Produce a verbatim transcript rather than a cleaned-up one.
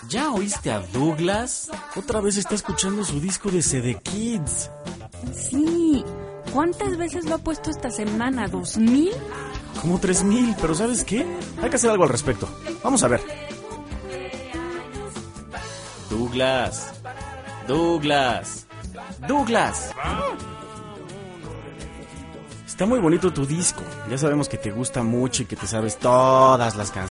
¿Ya oíste a Douglas? Otra vez está escuchando su disco de C D Kids. Sí. ¿Cuántas veces lo ha puesto esta semana? ¿Dos mil? Como tres mil, pero ¿sabes qué? Hay que hacer algo al respecto. Vamos a ver. Douglas. Douglas. Douglas. Está muy bonito tu disco. Ya sabemos que te gusta mucho y que te sabes todas las canciones.